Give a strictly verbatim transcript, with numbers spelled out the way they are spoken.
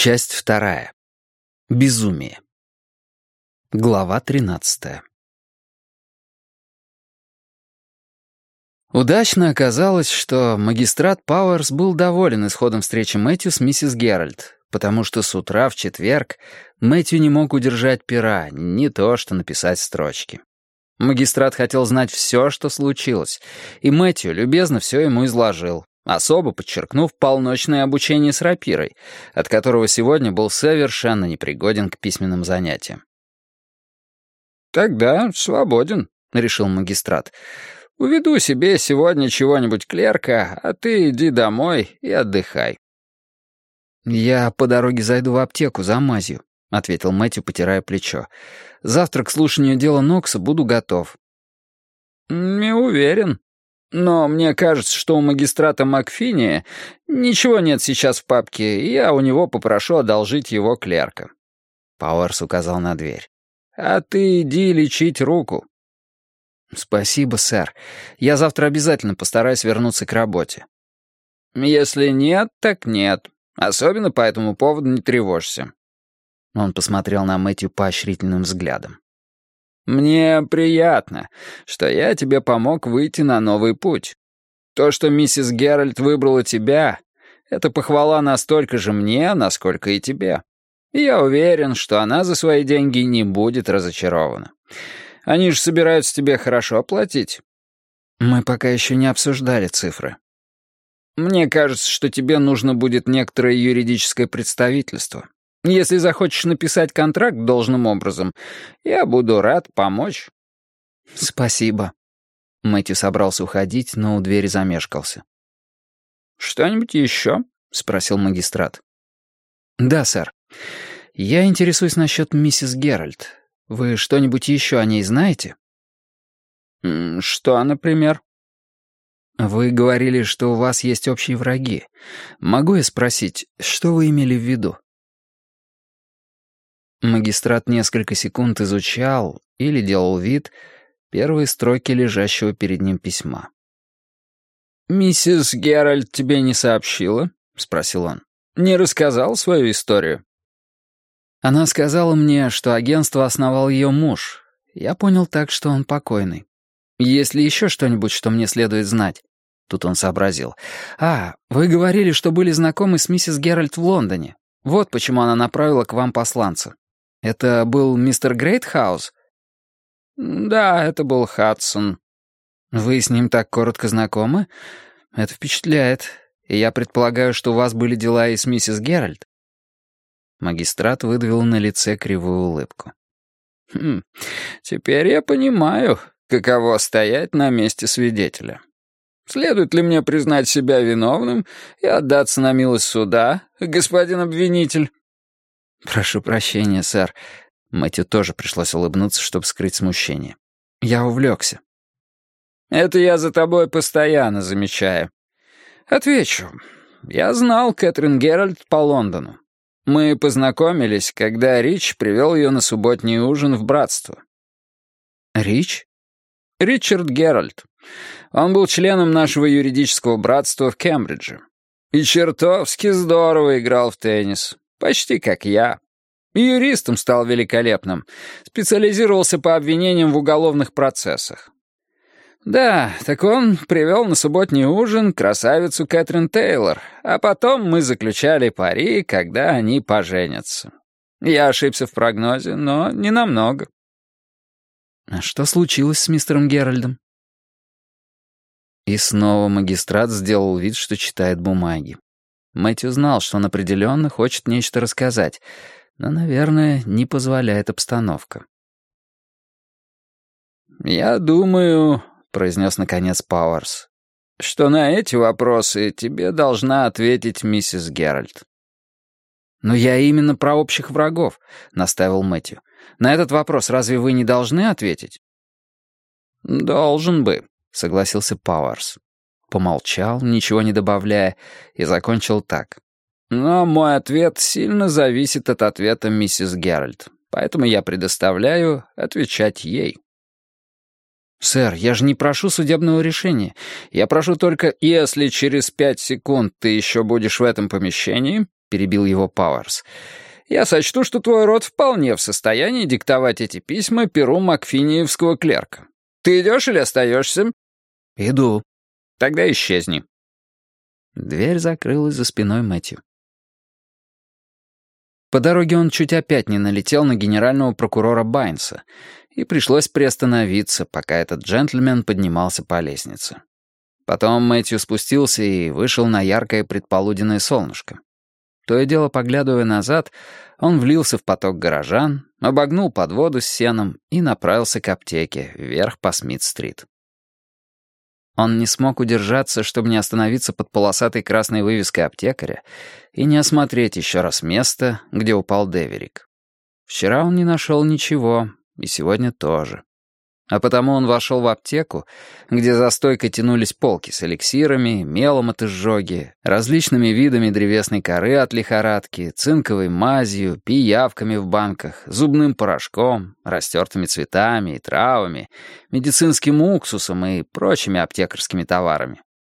Часть вторая. Безумие. Глава тринадцатая. Удачно оказалось, что магистрат Пауэрс был доволен исходом встречи Мэтью с миссис Геральт, потому что с утра в четверг Мэтью не мог удержать пера, не то что написать строчки. Магистрат хотел знать все, что случилось, и Мэтью любезно все ему изложил, особо подчеркнув полночное обучение с рапирой, от которого сегодня был совершенно непригоден к письменным занятиям. «Тогда свободен», — решил магистрат. «Уведу себе сегодня чего-нибудь клерка, а ты иди домой и отдыхай». «Я по дороге зайду в аптеку за мазью», — ответил Мэтью, потирая плечо. «Завтра к слушанию дела Нокса буду готов». «Не уверен. Но мне кажется, что у магистрата Макфини ничего нет сейчас в папке, и я у него попрошу одолжить его клерка». Пауэрс указал на дверь. «А ты иди лечить руку». «Спасибо, сэр. Я завтра обязательно постараюсь вернуться к работе». «Если нет, так нет. Особенно по этому поводу не тревожься». Он посмотрел на Мэтью поощрительным взглядом. «Мне приятно, что я тебе помог выйти на новый путь. То, что миссис Геральт выбрала тебя, это похвала настолько же мне, насколько и тебе. И я уверен, что она за свои деньги не будет разочарована. Они же собираются тебе хорошо платить». «Мы пока еще не обсуждали цифры». «Мне кажется, что тебе нужно будет некоторое юридическое представительство. Если захочешь написать контракт должным образом, я буду рад помочь». «Спасибо». Мэтью собрался уходить, но у двери замешкался. «Что-нибудь еще?» — спросил магистрат. «Да, сэр. Я интересуюсь насчет миссис Геральт. Вы что-нибудь еще о ней знаете?» «Что, например?» «Вы говорили, что у вас есть общие враги. Могу я спросить, что вы имели в виду?» Магистрат несколько секунд изучал или делал вид первые строки лежащего перед ним письма. «Миссис Геральт тебе не сообщила?» — спросил он. «Не рассказал свою историю?» «Она сказала мне, что агентство основал ее муж. Я понял так, что он покойный. Есть ли еще что-нибудь, что мне следует знать?» Тут он сообразил. «А, вы говорили, что были знакомы с миссис Геральт в Лондоне. Вот почему она направила к вам посланца. Это был мистер Грейтхаус?» «Да, это был Хадсон». «Вы с ним так коротко знакомы? Это впечатляет. И я предполагаю, что у вас были дела и с миссис Геральт?» Магистрат выдавил на лице кривую улыбку. «Хм, теперь я понимаю, каково стоять на месте свидетеля. Следует ли мне признать себя виновным и отдаться на милость суда, господин обвинитель?» «Прошу прощения, сэр». Мэтью тоже пришлось улыбнуться, чтобы скрыть смущение. «Я увлекся». «Это я за тобой постоянно замечаю. Отвечу. Я знал Кэтрин Геральт по Лондону. Мы познакомились, когда Рич привел ее на субботний ужин в братство». «Рич?» «Ричард Геральт. Он был членом нашего юридического братства в Кембридже. И чертовски здорово играл в теннис. Почти как я. И юристом стал великолепным. Специализировался по обвинениям в уголовных процессах. Да, так он привел на субботний ужин красавицу Кэтрин Тейлор, а потом мы заключали пари, когда они поженятся. Я ошибся в прогнозе, но не намного». «А что случилось с мистером Геральдом?» И снова магистрат сделал вид, что читает бумаги. Мэтью знал, что он определенно хочет нечто рассказать, но, наверное, не позволяет обстановка. «Я думаю», — произнес наконец Пауэрс, «что на эти вопросы тебе должна ответить миссис Геральт». «Но я именно про общих врагов», — настаивал Мэтью. «На этот вопрос разве вы не должны ответить?» «Должен бы», — согласился Пауэрс. Помолчал, ничего не добавляя, и закончил так. «Но мой ответ сильно зависит от ответа миссис Геральт, поэтому я предоставляю отвечать ей». «Сэр, я же не прошу судебного решения. Я прошу только, если через пять секунд ты еще будешь в этом помещении, перебил его Пауэрс. «Я сочту, что твой род вполне в состоянии диктовать эти письма перу макфиниевского клерка. Ты идешь или остаешься?» «Иду». «Тогда исчезни». Дверь закрылась за спиной Мэтью. По дороге он чуть опять не налетел на генерального прокурора Байнса, и пришлось приостановиться, пока этот джентльмен поднимался по лестнице. Потом Мэтью спустился и вышел на яркое предполуденное солнышко. То и дело, поглядывая назад, он влился в поток горожан, обогнул подводу с сеном и направился к аптеке, вверх по Смит-стрит. Он не смог удержаться, чтобы не остановиться под полосатой красной вывеской аптекаря и не осмотреть еще раз место, где упал Деверик. Вчера он не нашел ничего, и сегодня тоже. А потому он вошел в аптеку, где за стойкой тянулись полки с эликсирами, мелом от изжоги, различными видами древесной коры от лихорадки, цинковой мазью, пиявками в банках, зубным порошком, растертыми цветами и травами, медицинским уксусом и прочими аптекарскими товарами.